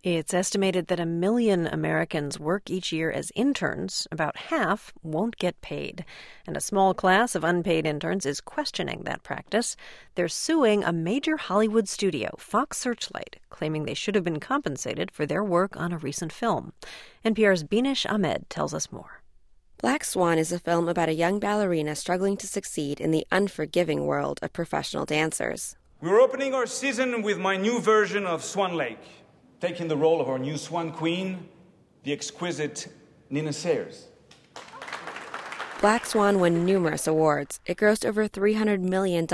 It's estimated that 1 million Americans work each year as interns. About half won't get paid. And a small class of unpaid interns is questioning that practice. They're suing a major Hollywood studio, Fox Searchlight, claiming they should have been compensated for their work on a recent film. NPR's Binish Ahmed tells us more. Black Swan is a film about a young ballerina struggling to succeed in the unforgiving world of professional dancers. We're opening our season with my new version of Swan Lake, taking the role of our new Swan Queen, the exquisite Nina Sayers. Black Swan won numerous awards. It grossed over $300 million.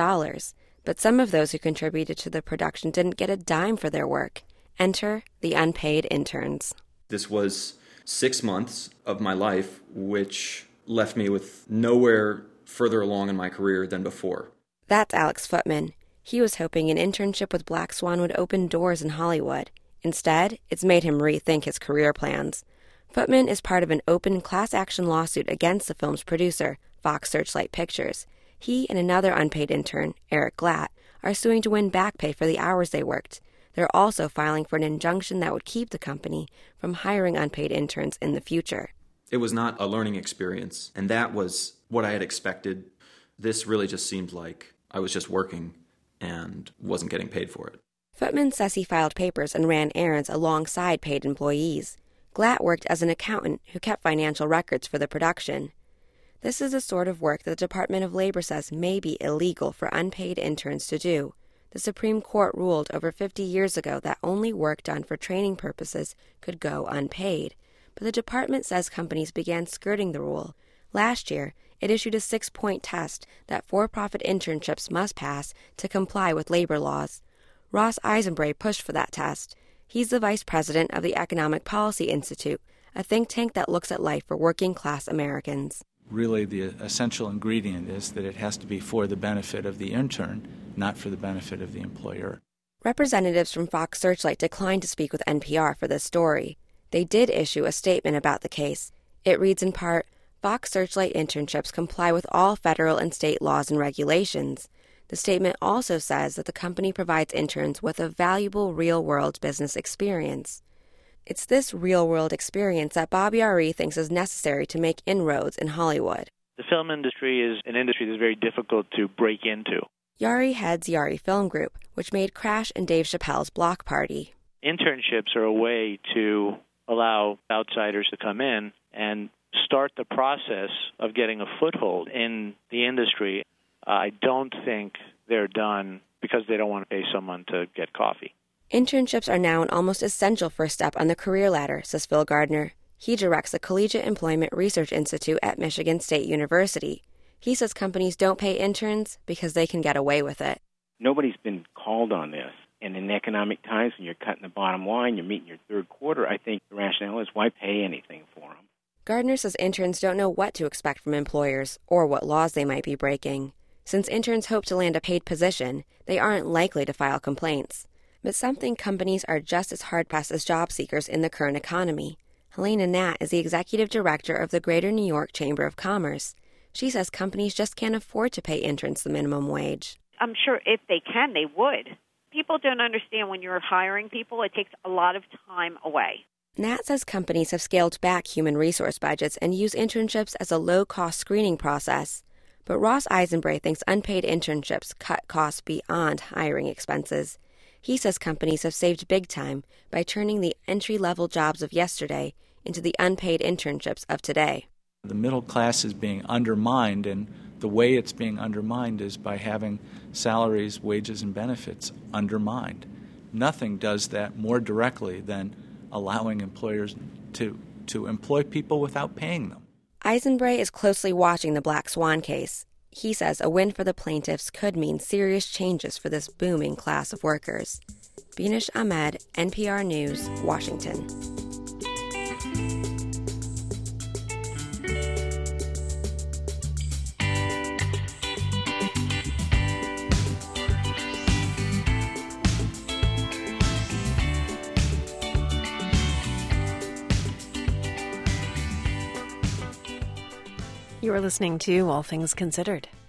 But some of those who contributed to the production didn't get a dime for their work. Enter the unpaid interns. This was 6 months of my life, which left me with nowhere further along in my career than before. That's Alex Footman. He was hoping an internship with Black Swan would open doors in Hollywood. Instead, it's made him rethink his career plans. Footman is part of an open class-action lawsuit against the film's producer, Fox Searchlight Pictures. He and another unpaid intern, Eric Glatt, are suing to win back pay for the hours they worked. They're also filing for an injunction that would keep the company from hiring unpaid interns in the future. It was not a learning experience, and that was what I had expected. This really just seemed like I was just working and wasn't getting paid for it. Footman says he filed papers and ran errands alongside paid employees. Glatt worked as an accountant who kept financial records for the production. This is the sort of work that the Department of Labor says may be illegal for unpaid interns to do. The Supreme Court ruled over 50 years ago that only work done for training purposes could go unpaid. But the department says companies began skirting the rule. Last year, it issued a 6-point test that for-profit internships must pass to comply with labor laws. Ross Eisenbray pushed for that test. He's the vice president of the Economic Policy Institute, a think tank that looks at life for working-class Americans. Really, the essential ingredient is that it has to be for the benefit of the intern, not for the benefit of the employer. Representatives from Fox Searchlight declined to speak with NPR for this story. They did issue a statement about the case. It reads in part, Fox Searchlight internships comply with all federal and state laws and regulations. The statement also says that the company provides interns with a valuable real-world business experience. It's this real-world experience that Bob Yari thinks is necessary to make inroads in Hollywood. The film industry is an industry that's very difficult to break into. Yari heads Yari Film Group, which made Crash and Dave Chappelle's Block Party. Internships are a way to allow outsiders to come in and start the process of getting a foothold in the industry. I don't think they're done because they don't want to pay someone to get coffee. Internships are now an almost essential first step on the career ladder, says Phil Gardner. He directs the Collegiate Employment Research Institute at Michigan State University. He says companies don't pay interns because they can get away with it. Nobody's been called on this. And in economic times, when you're cutting the bottom line, you're meeting your third quarter, I think the rationale is why pay anything for them? Gardner says interns don't know what to expect from employers or what laws they might be breaking. Since interns hope to land a paid position, they aren't likely to file complaints. But some think companies are just as hard-pressed as job seekers in the current economy. Helena Nat is the executive director of the Greater New York Chamber of Commerce. She says companies just can't afford to pay interns the minimum wage. I'm sure if they can, they would. People don't understand when you're hiring people, it takes a lot of time away. Nat says companies have scaled back human resource budgets and use internships as a low-cost screening process. But Ross Eisenbray thinks unpaid internships cut costs beyond hiring expenses. He says companies have saved big time by turning the entry-level jobs of yesterday into the unpaid internships of today. The middle class is being undermined, and the way it's being undermined is by having salaries, wages, and benefits undermined. Nothing does that more directly than allowing employers to employ people without paying them. Eisenbray is closely watching the Black Swan case. He says a win for the plaintiffs could mean serious changes for this booming class of workers. Binish Ahmed, NPR News, Washington. You are listening to All Things Considered.